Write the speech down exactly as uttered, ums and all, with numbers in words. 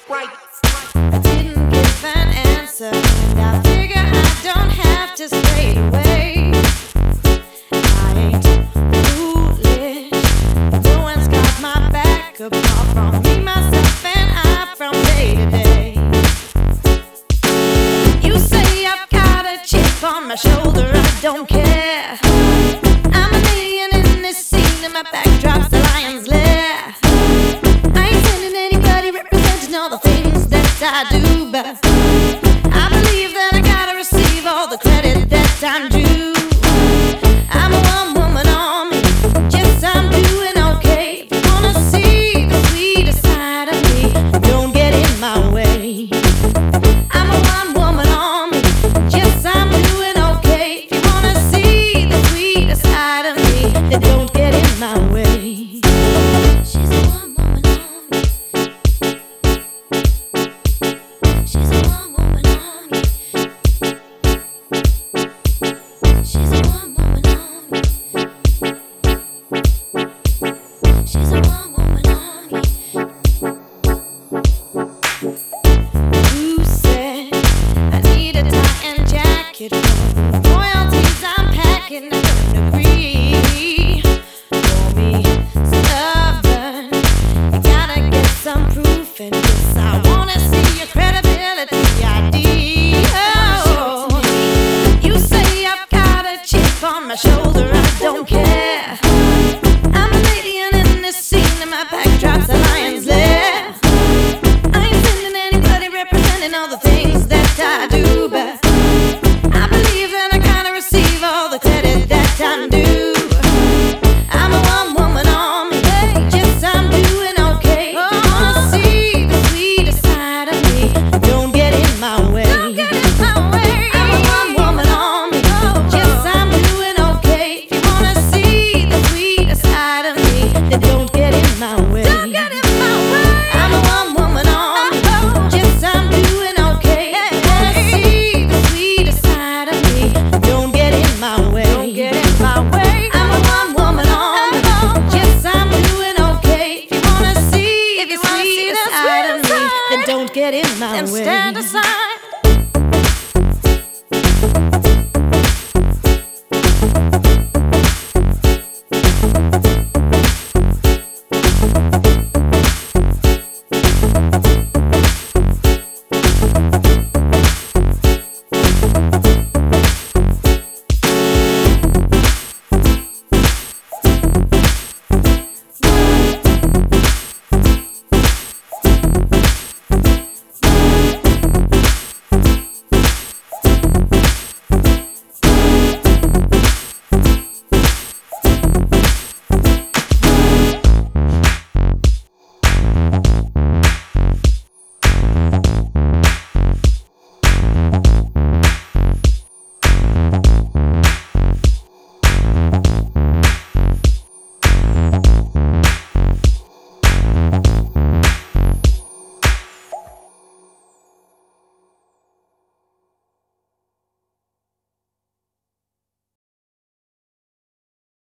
right. I didn't give an answer, and I figure I don't have to stay away. I ain't foolish, no one's got my back apart from me, myself, and I from day to day. You say I've got a chip on my shoulder, I don't care. I'm an alien in this scene, and my backdrop's the lion's lair. I ain't sending anybody representing all the things that I do, but I believe that I gotta receive all the credit that I'm due. I'm a one-woman army, yes, I'm doing okay. If you wanna see the sweeter side of me, don't get in my way. I'm a one-woman army, yes, I'm doing okay. If you wanna see the sweeter side of me, then don't get in my way. She's a one-woman army. She's a one-woman army. She's a one-woman army. She's a one-woman army. You said I need a tie and jacket for the royalties I'm packing. I couldn't agree. For me, stubborn, you gotta get some proof, and yes, I wanna see your credibility I D. Oh, you say I've got a chip on my shoulder, I don't care. I'm an alien in this scene, and my backdrop's a lion's lair. I ain't sending anybody representing all the things that I do, but I believe that I gotta receive all the credit that I'm due. I'm a one-woman army, yes, I'm doing okay. If you wanna see the sweeter side of me, don't get in my way. Don't get in my way. I'm a one-woman army, yes, I'm doing okay. If you wanna see the sweeter side of me, then don't get in my way. Don't get in my way. I'm a one-woman army, yes, I'm doing okay. If you wanna see the sweeter side of me, don't get in my way. Don't get in my way. I'm a one-woman army, yes, I'm doing okay. If you wanna see the sweeter side of me, then don't get in my way. Stand aside.